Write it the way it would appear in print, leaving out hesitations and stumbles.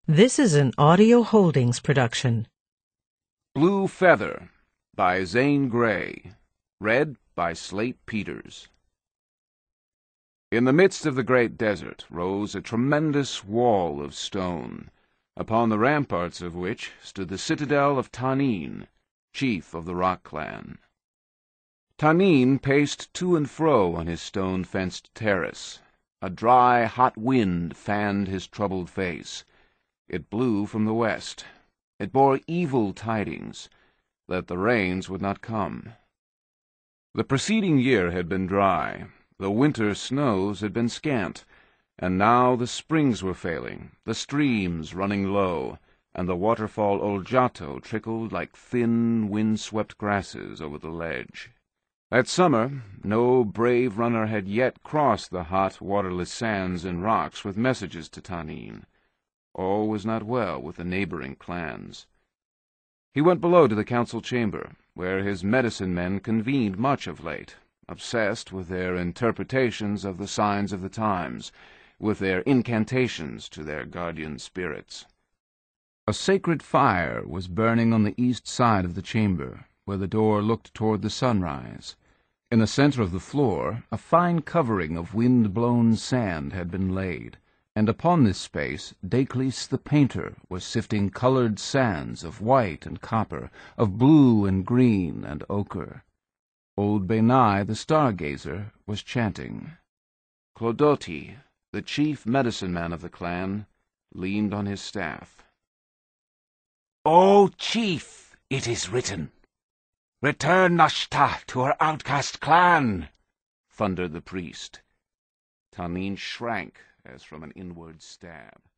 This is an Audio Holdings production. Blue Feather by Zane Grey. Read by Slate Peters. In the midst of the great desert rose a tremendous wall of stone, upon the ramparts of which stood the citadel of Tannin, chief of the Rock Clan. Tannin paced to and fro on his stone-fenced terrace. A dry, hot wind fanned his troubled face. It blew from the west. It bore evil tidings, that the rains would not come. The preceding year had been dry, the winter snows had been scant, and now the springs were failing, the streams running low, and the waterfall Oljato trickled like thin, wind-swept grasses over the ledge. That summer no brave runner had yet crossed the hot, waterless sands and rocks with messages to Tannin. All was not well with the neighboring clans. He went below to the council chamber, where his medicine men convened much of late, obsessed with their interpretations of the signs of the times, with their incantations to their guardian spirits. A sacred fire was burning on the east side of the chamber, where the door looked toward the sunrise. In the center of the floor, a fine covering of wind-blown sand had been laid, and upon this space Daclys the painter was sifting colored sands of white and copper, of blue and green and ochre. Old Benai the stargazer was chanting. Clodoti, the chief medicine-man of the clan, leaned on his staff. "O chief, it is written, return Nashta to her outcast clan," thundered the priest. Tannin shrank as from an inward stab.